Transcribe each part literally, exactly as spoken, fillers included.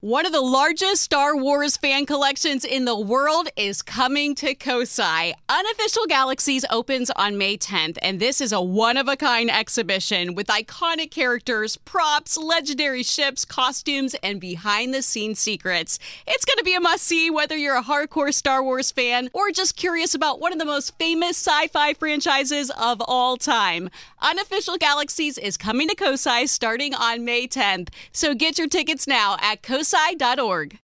One of the largest Star Wars fan collections in the world is coming to Kosai. Unofficial Galaxies opens on May tenth, and this is a one-of-a-kind exhibition with iconic characters, props, legendary ships, costumes, and behind-the-scenes secrets. It's going to be a must-see whether you're a hardcore Star Wars fan or just curious about one of the most famous sci-fi franchises of all time. Unofficial Galaxies is coming to Kosai starting on May tenth, so get your tickets now at kosai dot org.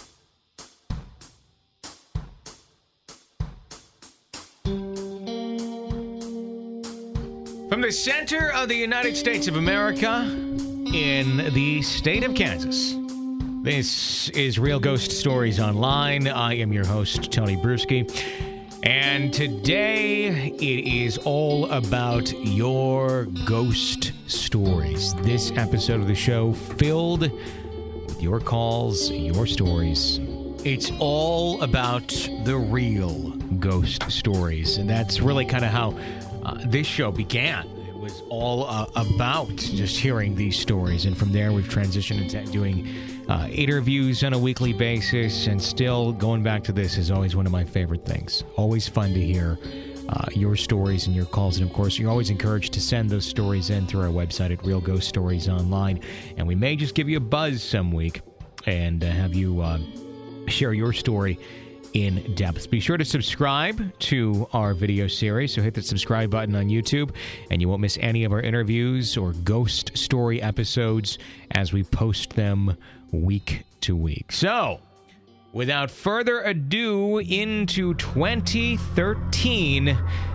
From the center of the United States of America, in the state of Kansas, this is Real Ghost Stories Online. I am your host, Tony Bruschi. And today, it is all about your ghost stories. This episode of the show filled with your calls, your stories. It's all about the real ghost stories. And that's really kind of how uh, this show began. It was all uh, about just hearing these stories. And from there, we've transitioned into doing uh, interviews on a weekly basis. And still, going back to this is always one of my favorite things. Always fun to hear uh, your stories and your calls. And of course, you're always encouraged to send those stories in through our website at Real Ghost Stories Online. And we may just give you a buzz some week and uh, have you uh, share your story in depth. Be sure to subscribe to our video series. So hit the subscribe button on YouTube and you won't miss any of our interviews or ghost story episodes as we post them week to week. So, without further ado, into twenty thirteen,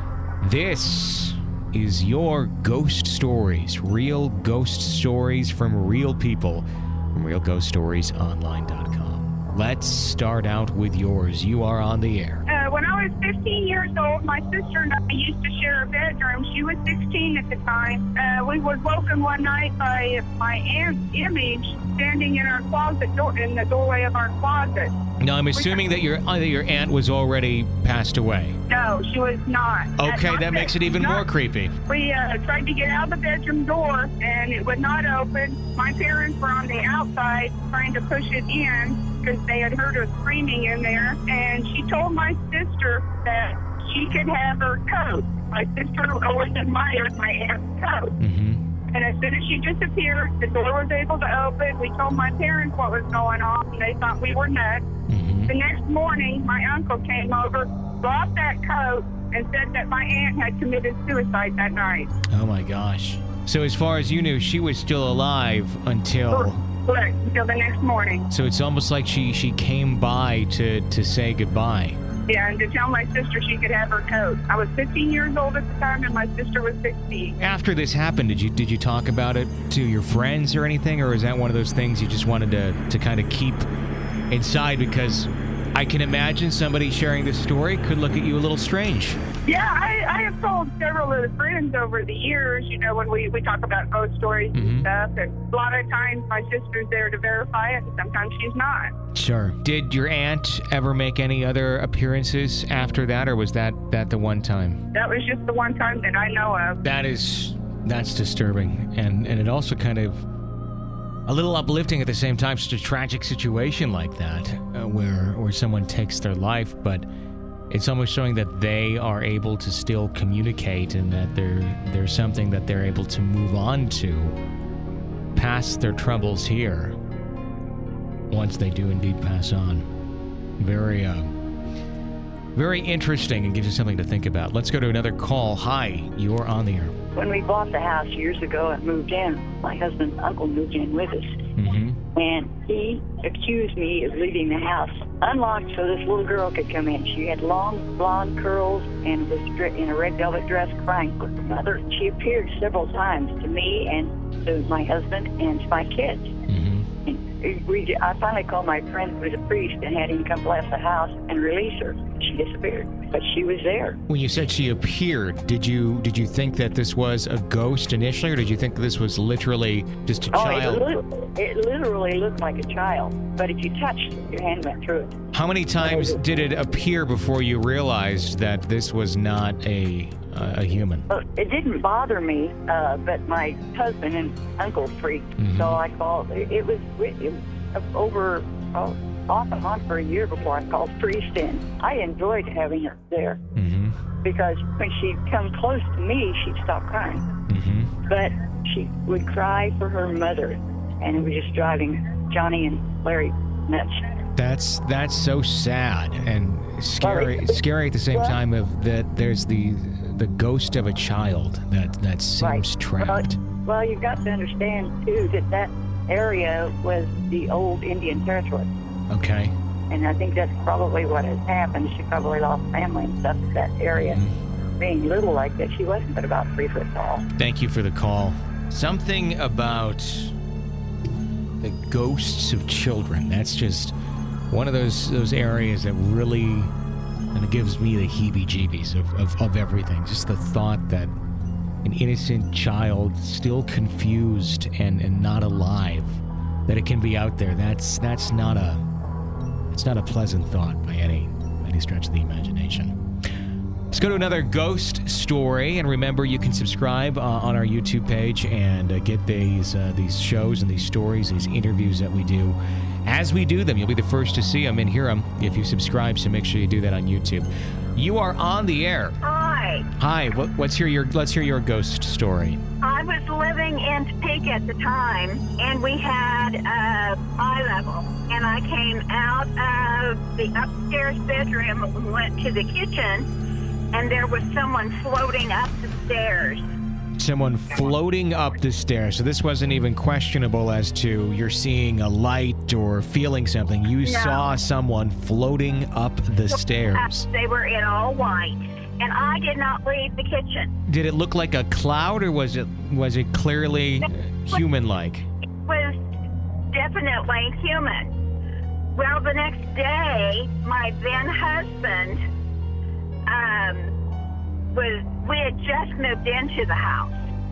this is your ghost stories. Real ghost stories from real people from real ghost stories online dot com. Let's start out with yours. You are on the air. Uh, when I was fifteen years old, my sister and I used to share a bedroom. She was sixteen at the time. Uh, we was woken one night by my aunt's image standing in our closet door, in the doorway of our closet. Now, I'm assuming that your uh, that your aunt was already passed away. No, she was not. Okay, that, that makes it even not, more creepy. We uh, tried to get out the bedroom door, and it would not open. My parents were on the outside trying to push it in because they had heard her screaming in there, and she told my sister that she could have her coat. My sister always admired my aunt's coat. Mm-hmm. And as soon as she disappeared, the door was able to open. We told my parents what was going on, and they thought we were nuts. Mm-hmm. The next morning, my uncle came over, brought that coat, and said that my aunt had committed suicide that night. Oh, my gosh. So as far as you knew, she was still alive until... Correct, until the next morning. So it's almost like she, she came by to, to say goodbye. Yeah, and to tell my sister she could have her coat. I was fifteen years old at the time, and my sister was sixteen. After this happened, did you did you talk about it to your friends or anything, or is that one of those things you just wanted to, to kind of keep inside? Because I can imagine somebody sharing this story could look at you a little strange. Yeah, I, I have told several of the friends over the years, you know, when we, we talk about ghost stories Mm-hmm. and stuff, and a lot of times my sister's there to verify it, and sometimes she's not. Sure. Did your aunt ever make any other appearances after that, or was that, that the one time? That was just the one time that I know of. That is, that's disturbing. And, and it also kind of a little uplifting at the same time, such a tragic situation like that, uh, where, where someone takes their life, but it's almost showing that they are able to still communicate and that there there's something that they're able to move on to past their troubles here once they do indeed pass on. Very, uh, very interesting and gives you something to think about. Let's go to another call. Hi, you're on the air. When we bought the house years ago and moved in, my husband's uncle moved in with us. Mm-hmm. And he accused me of leaving the house unlocked so this little girl could come in. She had long blonde curls and was in a red velvet dress crying for her mother. She appeared several times to me and to my husband and to my kids. Mm-hmm. And we, I finally called my friend who was a priest and had him come bless the house and release her. She disappeared, but she was there. When you said she appeared, did you did you think that this was a ghost initially, or did you think this was literally just a oh, child? It, li- it literally looked like a child, but if you touched it, your hand went through it. How many times did it appear before you realized that this was not a uh, a human? Well, it didn't bother me, uh, but my husband and uncle freaked, Mhm. so I called. It, it was it, over, oh, off and on for a year before I called priest in. I enjoyed having her there Mm-hmm. because when she'd come close to me, she'd stop crying. Mm-hmm. But she would cry for her mother, and it was just driving Johnny and Larry nuts. That's that's so sad and scary. Well, scary at the same well, time of that there's the the ghost of a child that that seems Right. trapped. Well, well, you've got to understand, too, that that area was the old Indian territory. Okay. And I think that's probably what has happened. She probably lost family and stuff in that area. Mm-hmm. Being little like that, she wasn't but about three foot tall. Thank you for the call. Something about the ghosts of children. That's just one of those those areas that really kind of gives me the heebie-jeebies of, of, of everything. Just the thought that an innocent child still confused and, and not alive, that it can be out there. That's that's not a it's not a pleasant thought by any any stretch of the imagination. Let's go to another ghost story, and remember, you can subscribe uh, on our YouTube page and uh, get these uh, these shows and these stories, these interviews that we do. As we do them, you'll be the first to see them and hear them if you subscribe, so make sure you do that on YouTube. You are on the air. Hi. Hi, what, what's your, your let's hear your ghost story. I was living in Topeka at the time, and we had a eye level. And I came out of the upstairs bedroom and went to the kitchen, and there was someone floating up the stairs. Someone floating up the stairs. So this wasn't even questionable as to you're seeing a light or feeling something. You No. saw someone floating up the stairs. They were in all white, and I did not leave the kitchen. Did it look like a cloud, or was it was it clearly human-like? It was definitely human. Well, the next day, my then husband um, was, we had just moved into the house.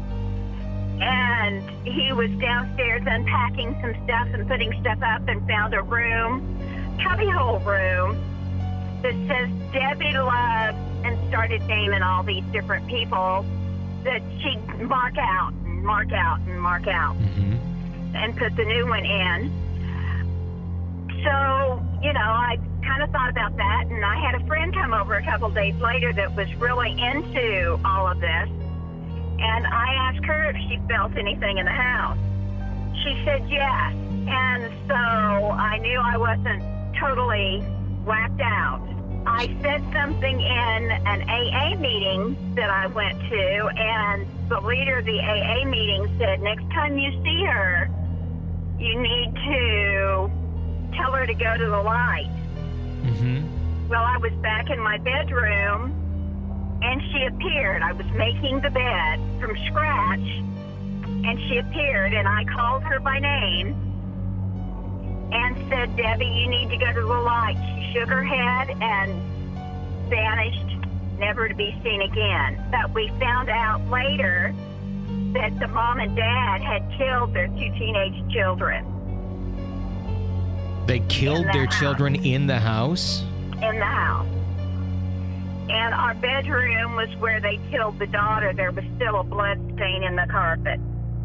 And he was downstairs unpacking some stuff and putting stuff up, and found a room, cubbyhole room, that says Debbie Love, and started naming all these different people that she'd mark out and mark out and mark out Mm-hmm. and put the new one in. So, you know, I kind of thought about that, and I had a friend come over a couple days later that was really into all of this, and I asked her if she felt anything in the house. She said yes, and so I knew I wasn't totally whacked out. I said something in an A A meeting that I went to, and the leader of the A A meeting said, next time you see her, you need to tell her to go to the light. Mm-hmm. Well, I was back in my bedroom, and she appeared. I was making the bed from scratch, and she appeared, and I called her by name and said, Debbie, you need to go to the light. She shook her head and vanished, never to be seen again. But we found out later that the mom and dad had killed their two teenage children They killed In the their house. children in the house? in the house. And our bedroom was where they killed the daughter. There was still a blood stain in the carpet.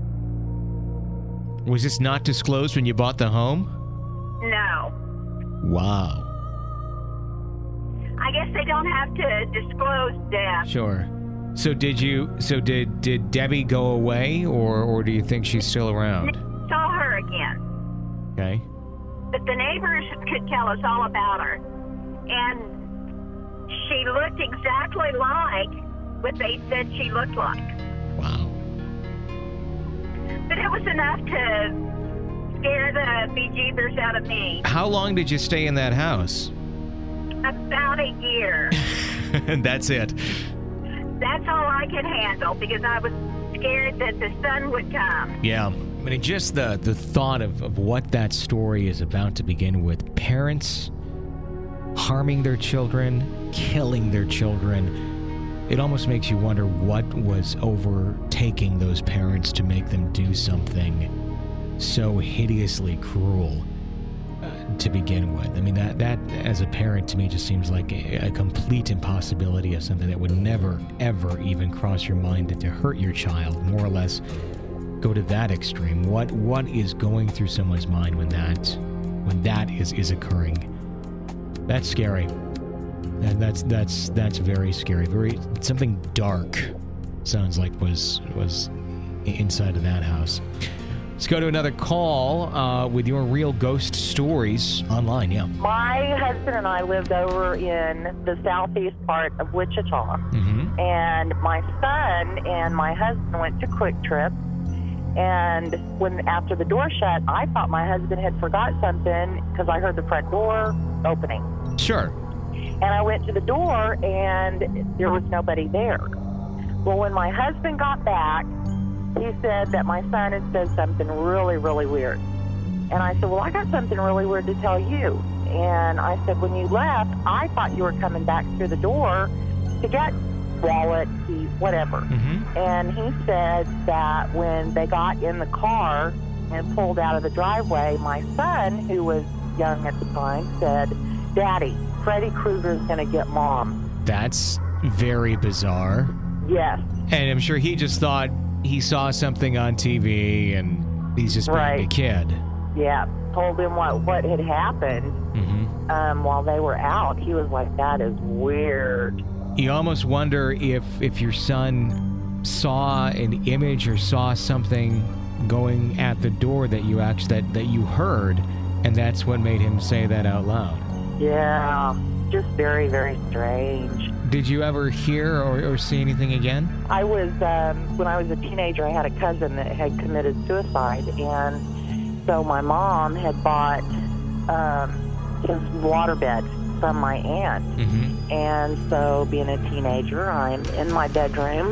Was this not disclosed when you bought the home? No. Wow. I guess they don't have to disclose death. Sure. So did you? So did did Debbie go away, or or do you think she's still around? Saw her again. Okay. But the neighbors could tell us all about her. And she looked exactly like what they said she looked like. Wow. But it was enough to scare the bejeebers out of me. How long did you stay in that house? About a year. And that's it. That's all I could handle because I was scared that the sun would come. Yeah. I mean, just the, the thought of, of what that story is about to begin with. Parents harming their children, killing their children. It almost makes you wonder what was overtaking those parents to make them do something so hideously cruel uh, to begin with. I mean, that, that as a parent to me just seems like a, a complete impossibility of something that would never, ever even cross your mind that to hurt your child, more or less go to that extreme? What what is going through someone's mind when that when that is, is occurring? That's scary. And that's that's that's very scary. Very something dark sounds like was was inside of that house. Let's go to another call uh, with your real ghost stories online. Yeah. My husband and I lived over in the southeast part of Wichita, Mm-hmm. and my son and my husband went to Quick Trip. And when after the door shut, I thought my husband had forgot something because I heard the front door opening. Sure. And I went to the door, and there was nobody there. Well, when my husband got back, he said that my son had said something really, really weird. And I said, well, I got something really weird to tell you. And I said, when you left, I thought you were coming back through the door to get wallet, key, whatever. Mm-hmm. And he said that when they got in the car and pulled out of the driveway, my son, who was young at the time, said, Daddy, Freddy Krueger's going to get Mom. That's very bizarre. Yes. And I'm sure he just thought he saw something on T V and he's just being Right. a kid. Yeah. Told him what, what had happened Mm-hmm. um, while they were out. He was like, that is weird. You almost wonder if if your son saw an image or saw something going at the door that you actually that, that you heard, and that's what made him say that out loud. Yeah. Just very, very strange. Did you ever hear or, or see anything again? I was, um, when I was a teenager, I had a cousin that had committed suicide, and so my mom had bought um, his waterbed from my aunt. Mm-hmm. And so being a teenager, I'm in my bedroom,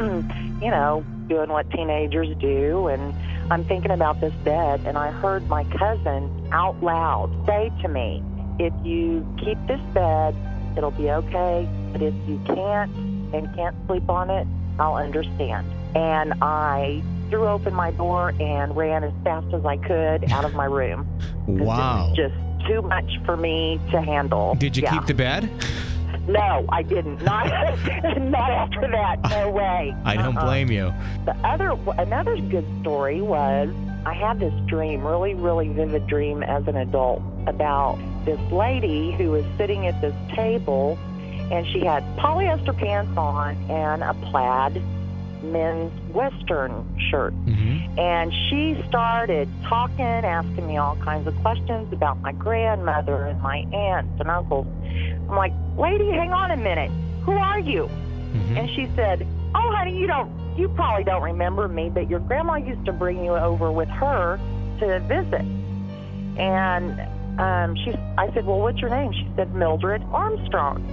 you know, doing what teenagers do, and I'm thinking about this bed, and I heard my cousin out loud say to me, if you keep this bed, it'll be okay, but if you can't and can't sleep on it, I'll understand. And I threw open my door and ran as fast as I could out of my room. 'Cause Wow. It was just too much for me to handle. Did you Yeah. keep the bed? No, I didn't. Not, not after that. No way. I don't Uh-uh. blame you. The other, another good story was I had this dream, really, really vivid dream as an adult about this lady who was sitting at this table, and she had polyester pants on and a plaid men's Western shirt. Mm-hmm. And she started talking, asking me all kinds of questions about my grandmother and my aunts and uncles. I'm like, lady, hang on a minute. Who are you? Mm-hmm. And she said, oh, honey, you don't, you probably don't remember me, but your grandma used to bring you over with her to visit. And um, she, I said, well, what's your name? She said, Mildred Armstrong.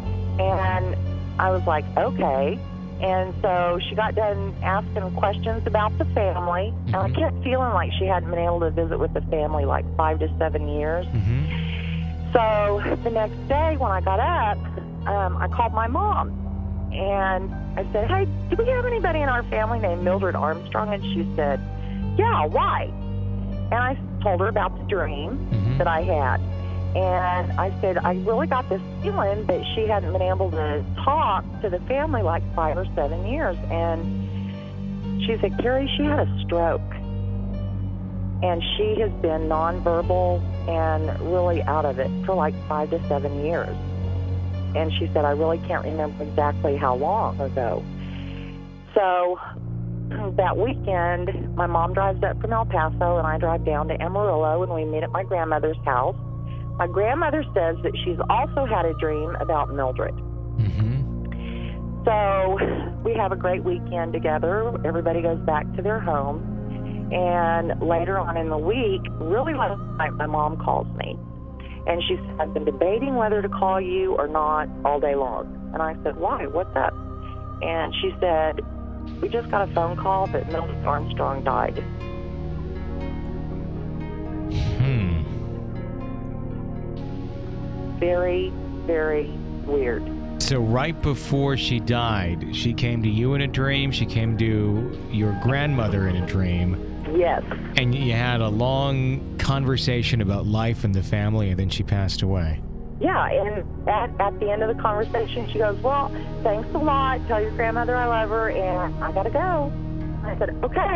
And I was like, okay. And so she got done asking questions about the family, and I kept feeling like she hadn't been able to visit with the family like five to seven years. Mm-hmm. So the next day when I got up, um, I called my mom, and I said, hey, do we have anybody in our family named Mildred Armstrong? And she said, yeah, why? And I told her about the dream Mm-hmm. that I had. And I said, I really got this feeling that she hadn't been able to talk to the family like five or seven years. And she said, Carrie, she had a stroke. And she has been nonverbal and really out of it for like five to seven years. And she said, I really can't remember exactly how long ago. So that weekend, my mom drives up from El Paso, and I drive down to Amarillo, and we meet at my grandmother's house. My grandmother says that she's also had a dream about Mildred. Mm-hmm. So we have a great weekend together. Everybody goes back to their home. And later on in the week, really late night, my mom calls me. And she said, I've been debating whether to call you or not all day long. And I said, why? What's up? And she said, we just got a phone call that Mildred Armstrong died. Hmm. Very, very weird. So right before she died, she came to you in a dream, she came to your grandmother in a dream, Yes. and you had a long conversation about life and the family, and then she passed away. Yeah, and at, at the end of the conversation, she goes, well, thanks a lot. Tell your grandmother I love her, and I got to go. I said, okay.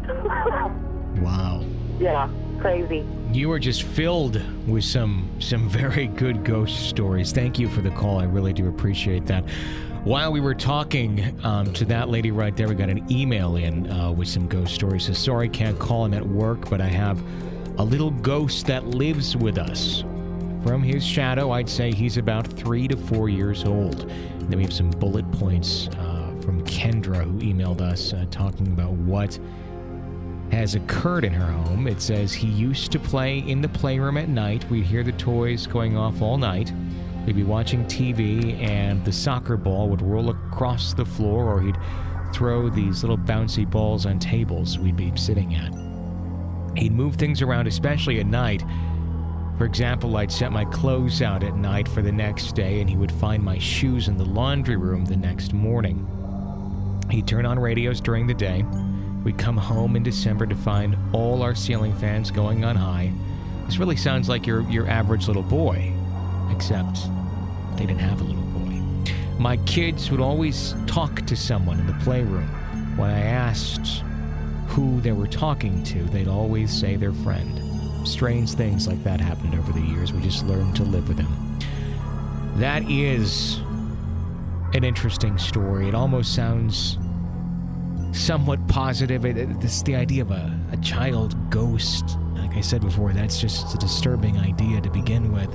Wow. Yeah, crazy. You are just filled with some some very good ghost stories. Thank you for the call. I really do appreciate that. While we were talking um, to that lady right there, we got an email in uh, with some ghost stories. So sorry, can't call him at work, but I have a little ghost that lives with us. From his shadow, I'd say he's about three to four years old. And then we have some bullet points uh, from Kendra, who emailed us uh, talking about what has occurred in her home. It says he used to play in the playroom at night. We'd hear the toys going off all night. We'd be watching T V, and the soccer ball would roll across the floor, or he'd throw these little bouncy balls on tables we'd be sitting at. He'd move things around, especially at night. For example, I'd set my clothes out at night for the next day, and he would find my shoes in the laundry room the next morning. He'd turn on radios during the day. We'd come home in December to find all our ceiling fans going on high. This really sounds like your, your average little boy, except they didn't have a little boy. My kids would always talk to someone in the playroom. When I asked who they were talking to, they'd always say their friend. Strange things like that happened over the years. We just learned to live with them. That is an interesting story. It almost sounds somewhat positive. It, it, this the idea of a, a child ghost. Like I said before, that's just a disturbing idea to begin with.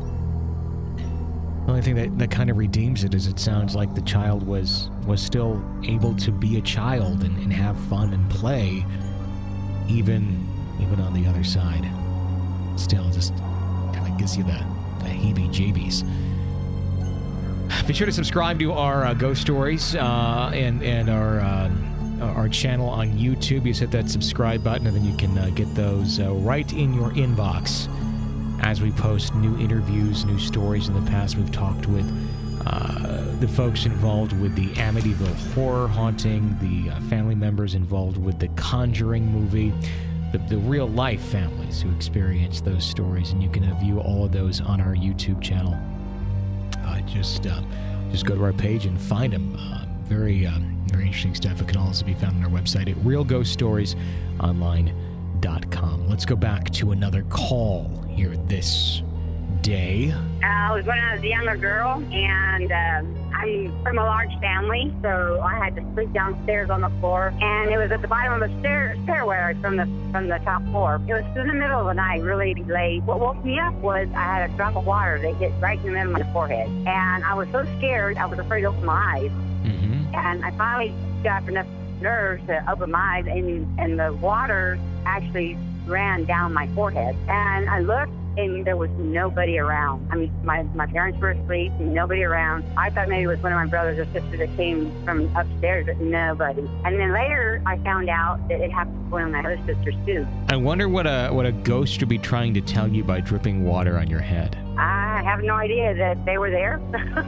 The only thing that, that kind of redeems it is it sounds like the child was was still able to be a child and, and have fun and play, even even on the other side. Still, just kind of gives you the, the heebie-jeebies. Be sure to subscribe to our uh, ghost stories uh, and and our uh, our channel on YouTube. You just hit that subscribe button, and then you can uh, get those uh, right in your inbox as we post new interviews, new stories. In the past, we've talked with uh, the folks involved with the Amityville horror haunting, the uh, family members involved with the Conjuring movie, the, the real-life families who experienced those stories, and you can uh, view all of those on our YouTube channel. Uh, just uh, just go to our page and find them. Uh, very, um, very interesting stuff. It can also be found on our website at real ghost stories online dot com. Let's go back to another call here this day. Uh, I was when I was a younger girl, and um, I'm from a large family, so I had to sleep downstairs on the floor, and it was at the bottom of the stair stairway from the from the top floor. It was in the middle of the night, really late. What woke me up was I had a drop of water that hit right in the middle of my forehead, and I was so scared, I was afraid to open my eyes. Mm-hmm. And I finally got enough nerves to open my eyes, and, and the water actually ran down my forehead. And I looked, and there was nobody around. I mean, my, my parents were asleep, nobody around. I thought maybe it was one of my brothers or sisters that came from upstairs, but nobody. And then later, I found out that it happened to one of my other sisters, too. I wonder what a what a ghost would be trying to tell you by dripping water on your head. I have no idea that they were there.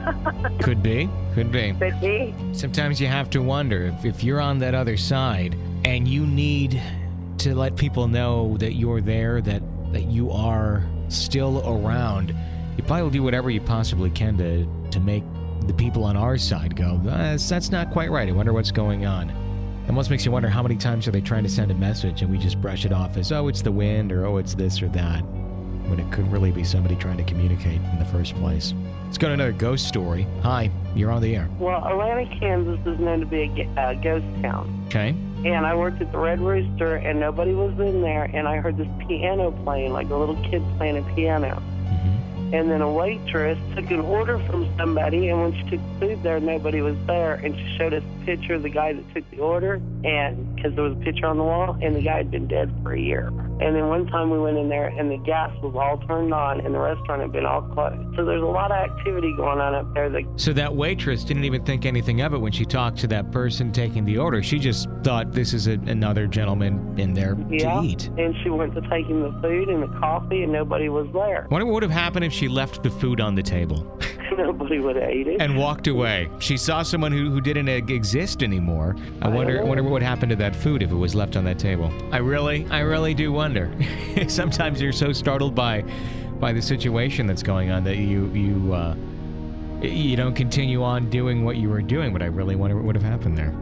Could be. Could be. Could be. Sometimes you have to wonder if, if you're on that other side and you need to let people know that you're there, that, that you are still around, you probably will do whatever you possibly can to, to make the people on our side go, that's, that's not quite right. I wonder what's going on. It almost makes you wonder how many times are they trying to send a message and we just brush it off as, oh, it's the wind, or oh, it's this or that, when it could really be somebody trying to communicate in the first place. Let's go to another ghost story. Hi, you're on the air. Well, Atlanta, Kansas is known to be a uh, ghost town. Okay. And I worked at the Red Rooster, and nobody was in there, and I heard this piano playing, like a little kid playing a piano. Mm-hmm. And then a waitress took an order from somebody, and when she took food there, nobody was there, and she showed us a picture of the guy that took the order, and because there was a picture on the wall, and the guy had been dead for a year. And then one time we went in there, and the gas was all turned on, and the restaurant had been all closed. So there's a lot of activity going on up there. That so that waitress didn't even think anything of it when she talked to that person taking the order. She just thought this is a, another gentleman in there yeah, to eat. And she went to take him the food and the coffee, and nobody was there. Wonder what would have happened if she left the food on the table. Nobody would have ate it. And walked away. She saw someone who, who didn't exist anymore. I, I wonder wonder what would happen to that food if it was left on that table. I really, I really do wonder. Sometimes you're so startled by by the situation that's going on that you you uh, you don't continue on doing what you were doing, but I really wonder what would have happened there.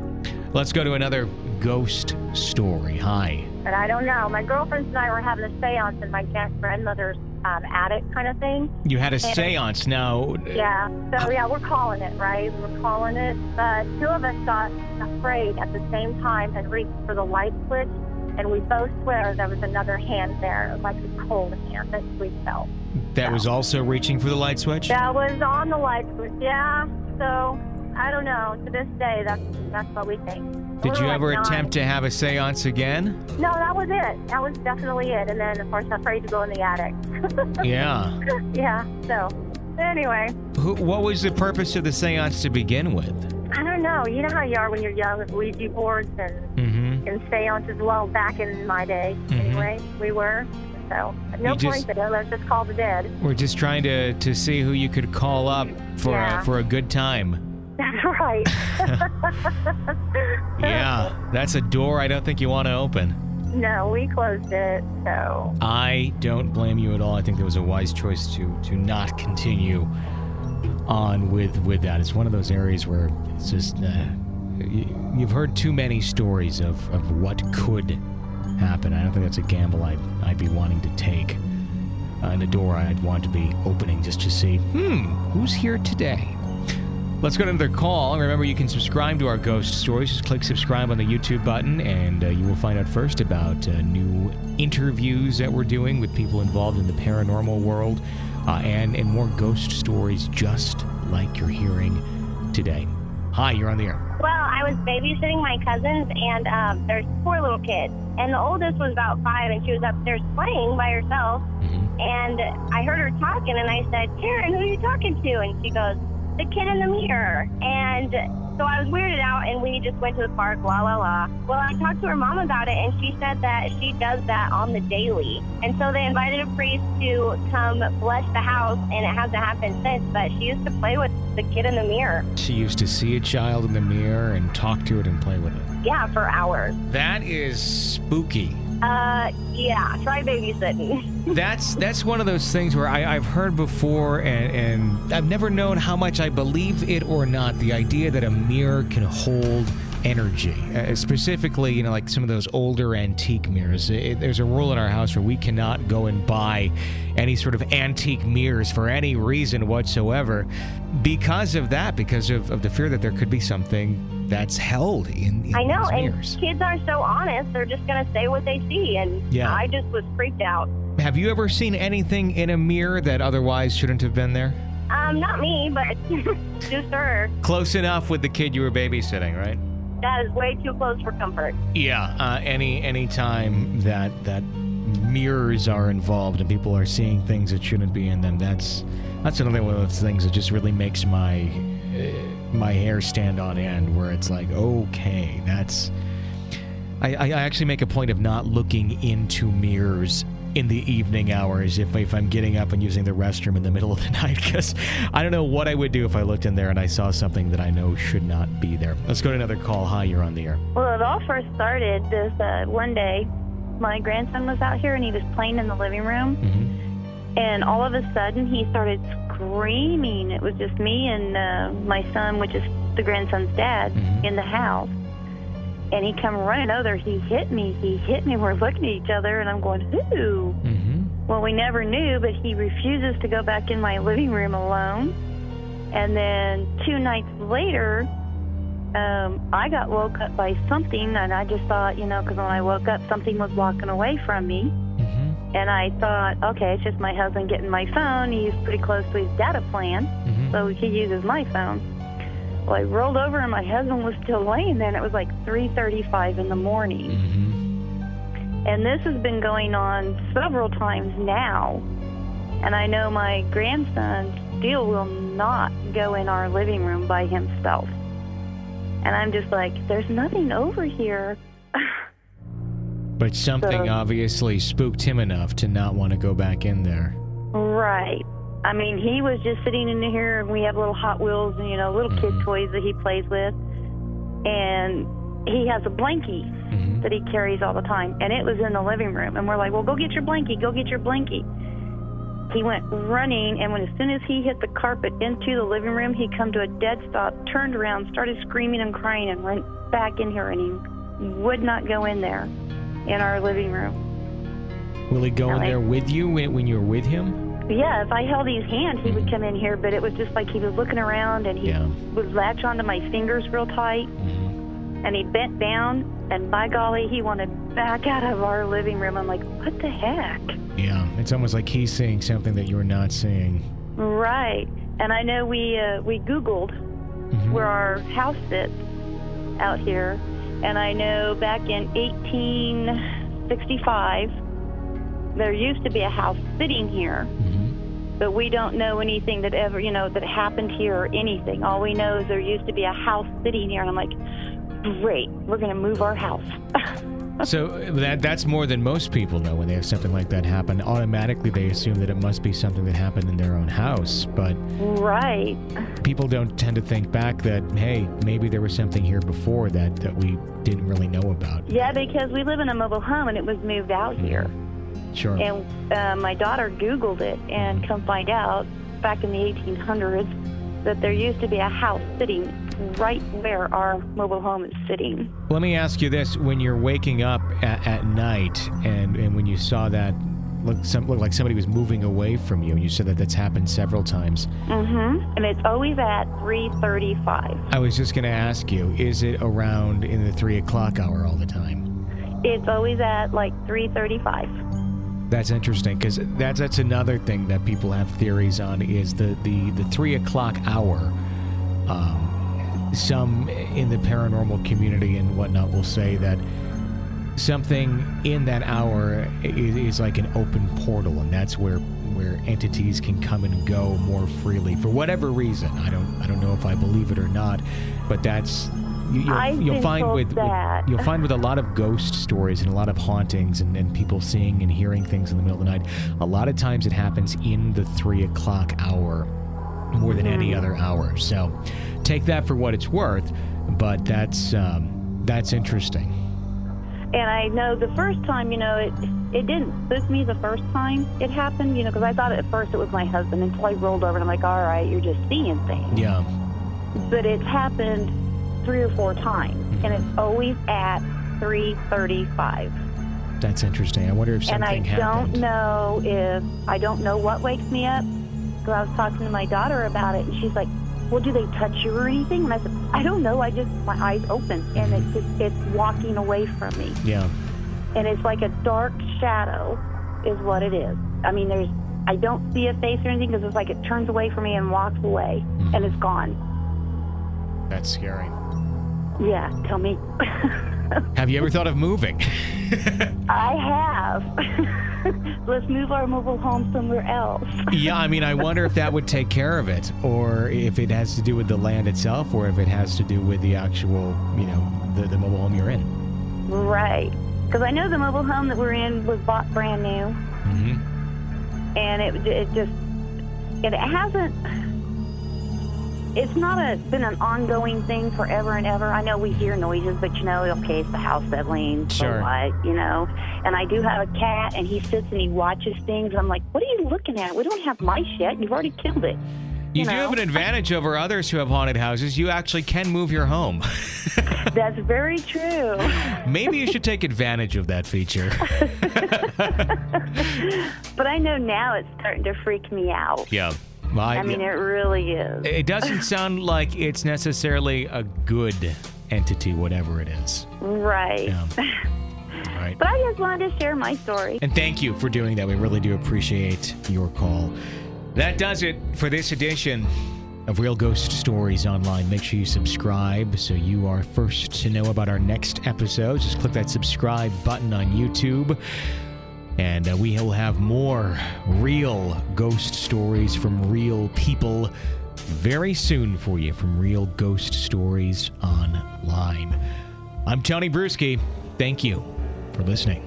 Let's go to another ghost story. Hi. And I don't know. My girlfriends and I were having a seance in my grandmother's um, attic kind of thing. You had a and seance now. Yeah. So, yeah, we're calling it, right? We're calling it. But two of us got afraid at the same time and reached for the light switch. And we both swear there was another hand there, like a cold hand that we felt. That so. was also reaching for the light switch? That was on the light switch, yeah. So, I don't know. To this day, that's that's what we think. Did we you like ever nine. attempt to have a seance again? No, that was it. That was definitely it. And then, of course, afraid to go in the attic. Yeah. Yeah, so, anyway. Who, what was the purpose of the seance to begin with? I don't know. You know how you are when you're young with Ouija boards and, Mm-hmm. and seances. Well, back in my day, Mm-hmm. anyway, we were. So, no You just- point to it. Let's just call the dead. We're just trying to, to see who you could call up for, Yeah. a, for a good time. That's right. Yeah, that's a door I don't think you want to open. No, we closed it, so. I don't blame you at all. I think that was a wise choice to to not continue on with with that. It's one of those areas where it's just uh, you, you've heard too many stories of, of what could happen. I don't think that's a gamble I'd, I'd be wanting to take. Uh, and a door I'd want to be opening just to see, hmm, who's here today? Let's go to another call. Remember, you can subscribe to our ghost stories. Just click subscribe on the YouTube button, and uh, you will find out first about uh, new interviews that we're doing with people involved in the paranormal world, uh, and, and more ghost stories just like you're hearing today. Hi, you're on the air. Well, I was babysitting my cousins, and um, there's four little kids. And the oldest was about five, and she was upstairs playing by herself. Mm-hmm. And I heard her talking, and I said, Karen, who are you talking to? And she goes, the kid in the mirror. And so I was weirded out, and we just went to the park, la, la, la. Well, I talked to her mom about it, and she said that she does that on the daily. And so they invited a priest to come bless the house, and it hasn't happened since, but she used to play with the kid in the mirror. She used to see a child in the mirror and talk to it and play with it. Yeah, for hours. That is spooky. Uh, yeah, try babysitting. That's that's one of those things where I, I've heard before, and, and I've never known how much I believe it or not. The idea that a mirror can hold energy, uh, specifically, you know, like some of those older antique mirrors. It, there's a rule in our house where we cannot go and buy any sort of antique mirrors for any reason whatsoever, because of that, because of, of the fear that there could be something that's held in, in I know, these and mirrors. kids are so honest, they're just going to say what they see, and Yeah. I just was freaked out. Have you ever seen anything in a mirror that otherwise shouldn't have been there? Um, not me, but just her. Close enough with the kid you were babysitting, right? That is way too close for comfort. Yeah. Uh, any any time that that mirrors are involved and people are seeing things that shouldn't be in them, that's that's another one of those things that just really makes my uh, my hair stand on end. Where it's like, okay, that's. I, I actually make a point of not looking into mirrors in the evening hours if, if I'm getting up and using the restroom in the middle of the night, because I don't know what I would do if I looked in there and I saw something that I know should not be there. Let's go to another call. Hi, you're on the air. Well, it all first started this uh, one day. My grandson was out here and he was playing in the living room. Mm-hmm. And all of a sudden he started screaming. It was just me and uh, my son, which is the grandson's dad, Mhm. in the house. And he come running over. He hit me. He hit me. We're looking at each other, and I'm going, who? Mm-hmm. Well, we never knew, but he refuses to go back in my living room alone. And then two nights later, um, I got woke up by something, and I just thought, you know, because when I woke up, something was walking away from me. Mm-hmm. And I thought, okay, it's just my husband getting my phone. He's pretty close to his data plan, Mm-hmm. so he uses my phone. Well, I rolled over, and my husband was still laying there, and it was like three thirty-five in the morning. Mm-hmm. And this has been going on several times now. And I know my grandson still will not go in our living room by himself. And I'm just like, there's nothing over here. But something So- obviously spooked him enough to not want to go back in there. Right. I mean, he was just sitting in here, and we have little Hot Wheels and, you know, little Mhm. kid toys that he plays with. And he has a blankie Mm-hmm. that he carries all the time. And it was in the living room. And we're like, well, go get your blankie. Go get your blankie. He went running, and when as soon as he hit the carpet into the living room, he come to a dead stop, turned around, started screaming and crying, and went back in here, and he would not go in there in our living room. Will he go in Like- there with you when, when you're with him? Yeah, if I held his hand, he would come in here, but it was just like he was looking around, and he Yeah. would latch onto my fingers real tight, Mm-hmm. and he bent down, and by golly, he wanted back out of our living room. I'm like, what the heck? Yeah, it's almost like he's seeing something that you're not seeing. Right. And I know we uh, we Googled Mm-hmm. where our house sits out here, and I know back in eighteen sixty-five, there used to be a house sitting here, Mm-hmm. but we don't know anything that ever, you know, that happened here or anything. All we know is there used to be a house sitting here, and I'm like, great, we're going to move our house. So that that's more than most people know when they have something like that happen. Automatically, they assume that it must be something that happened in their own house. But Right. people don't tend to think back that, hey, maybe there was something here before that, that we didn't really know about. Yeah, because we live in a mobile home, and it was moved out here. Sure. And uh, my daughter Googled it, and come find out, back in the eighteen hundreds, that there used to be a house sitting right where our mobile home is sitting. Let me ask you this. When you're waking up at, at night and, and when you saw that, look, some, looked like somebody was moving away from you, and you said that that's happened several times. Mm-hmm. And it's always at three thirty-five. I was just going to ask you, is it around in the three o'clock hour all the time? It's always at like three thirty-five. That's interesting, because that's, that's another thing that people have theories on, is the, the, the three o'clock hour. Um, some in the paranormal community and whatnot will say that something in that hour is, is like an open portal, and that's where where entities can come and go more freely for whatever reason. I don't I don't know if I believe it or not, but that's you, you'll, I've you'll been find told with, that. with you'll find with a lot of ghost stories and a lot of hauntings and, and people seeing and hearing things in the middle of the night. A lot of times it happens in the three o'clock hour more than any other hour. So take that for what it's worth, but that's um, that's interesting. And I know the first time, you know, it it didn't spook me the first time it happened, you know, because I thought at first it was my husband until I rolled over and I'm like, all right, you're just seeing things. Yeah. But it's happened three or four times, and it's always at three thirty-five. That's interesting. I wonder if something And I happened. don't know if, I don't know what wakes me up, because I was talking to my daughter about it, and she's like, well, do they touch you or anything? And I said, I don't know. I just, my eyes open, and it's just, it's walking away from me. Yeah. And it's like a dark shadow is what it is. I mean, there's, I don't see a face or anything, because it's like it turns away from me and walks away, Mm-hmm. and it's gone. That's scary. Yeah, tell me. Have you ever thought of moving? I have. Let's move our mobile home somewhere else. Yeah, I mean, I wonder if that would take care of it, or if it has to do with the land itself, or if it has to do with the actual, you know, the, the mobile home you're in. Right. Because I know the mobile home that we're in was bought brand new, Mm-hmm. and it it just it hasn't. It's not a been an ongoing thing forever and ever. I know we hear noises, but you know, okay, it's the house settling, so Sure. what, you know. And I do have a cat, and he sits and he watches things. I'm like, what are you looking at? We don't have mice yet. You've already killed it. You, You do know? have an advantage over others who have haunted houses. You actually can move your home. That's very true. Maybe you should take advantage of that feature. But I know now it's starting to freak me out. Yeah. Well, I, I mean, it really is. it doesn't sound like it's necessarily a good entity, whatever it is. Right. Yeah. Right. But I just wanted to share my story. And thank you for doing that. We really do appreciate your call. That does it for this edition of Real Ghost Stories Online. Make sure you subscribe so you are first to know about our next episodes. Just click that subscribe button on YouTube. And uh, we will have more real ghost stories from real people very soon for you from Real Ghost Stories Online. I'm Tony Bruschi. Thank you for listening.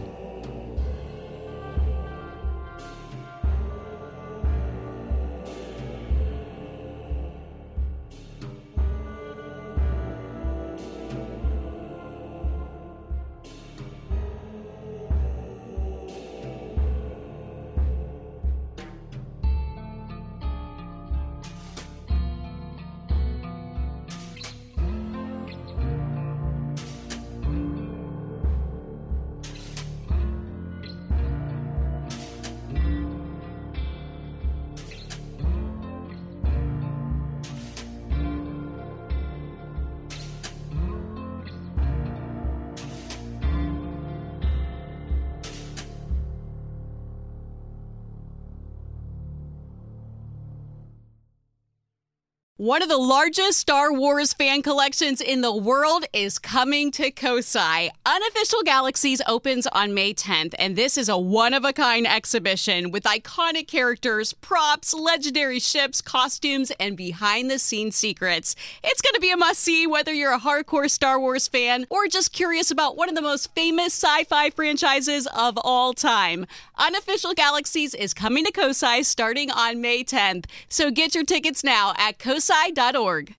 One of the largest Star Wars fan collections in the world is coming to Kosai. Unofficial Galaxies opens on May tenth, and this is a one-of-a-kind exhibition with iconic characters, props, legendary ships, costumes, and behind-the-scenes secrets. It's going to be a must-see whether you're a hardcore Star Wars fan or just curious about one of the most famous sci-fi franchises of all time. Unofficial Galaxies is coming to Kosai starting on May tenth, so get your tickets now at kosai dot org.